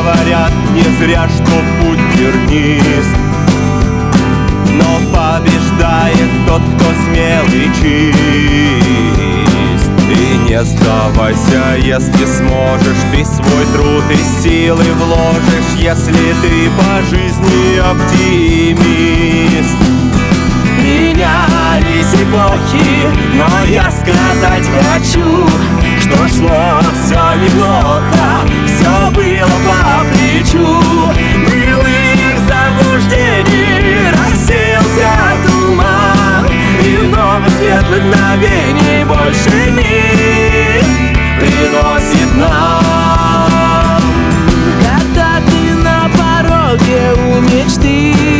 говорят не зря, что путь тернист, но побеждает тот, кто смел и чист. И не сдавайся, если сможешь, ты свой труд и силы вложишь, если ты по жизни оптимист. Менялись эпохи, но я сказать хочу, что шло все неплохо, все было по плечу. Былых заблуждений рассеялся туман, и много светлых мгновений больше мир приносит нам. Когда ты на пороге у мечты,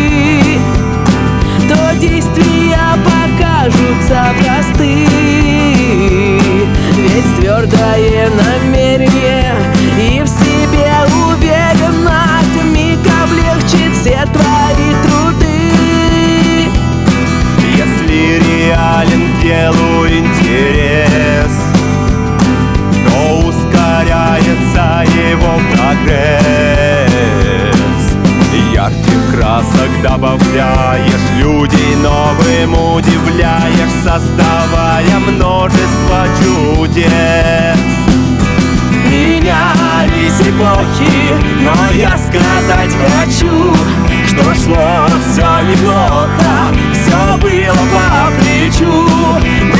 то действия покажутся просты. Ведь твердое намерение и в себе уверенность вмиг облегчит все твои труды. Если реален к делу интерес, то ускоряется его прогресс. Ярких красок добавляешь, людей новым удивляешь, создавая множество чудес. Менялись эпохи, но я сказать хочу, что шло все неплохо, все было по плечу.